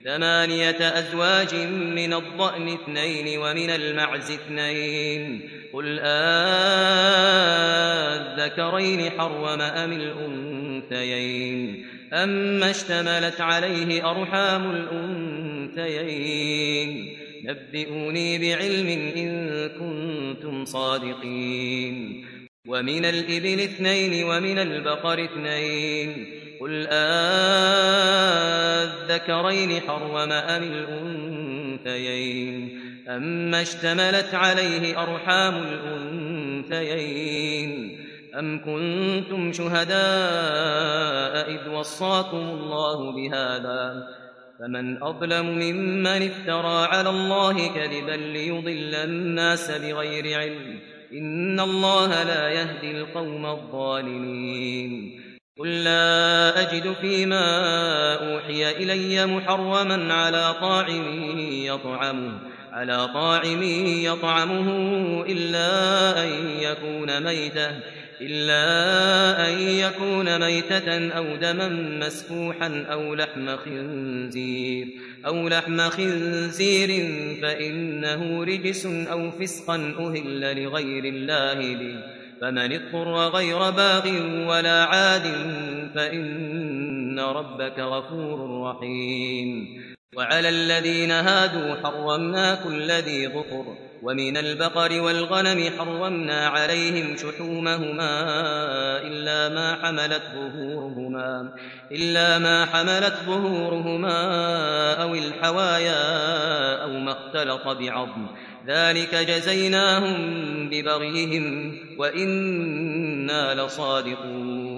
8 أزواج من الضأن 2 ومن المعز 2 قل أذكرين حرم أم الأنثيين أما اشتملت عليه أرحام الأنثيين نبئوني بعلم إن كنتم صادقين ومن الإبل 2 ومن البقر 2 قل أذكرين حرم أم الأنثيين أما اشتملت عليه أرحام الأنثيين أم كنتم شهداء إذ وصاكم الله بهذا فمن أظلم ممن افترى على الله كذبا ليضل الناس بغير علم إن الله لا يهدي القوم الظالمين قل لا أجد فيما أوحي إلي محرما على طاعم يطعمه إلا أن يكون ميتة أو دما مسفوحا أو لحم خنزير فإنه رجس أو فسقا أهل لغير الله به فمن اضطر غير باغ ولا عاد فإن ربك غفور رحيم وعلى الذين هادوا حرمنا كل ذي ظفر ومن البقر والغنم حرمنا عليهم شحومهما إلا ما حملت ظهورهما أو الحوايا أو ما اختلط بعظم ذلك جزيناهم ببغيهم وإنا لصادقون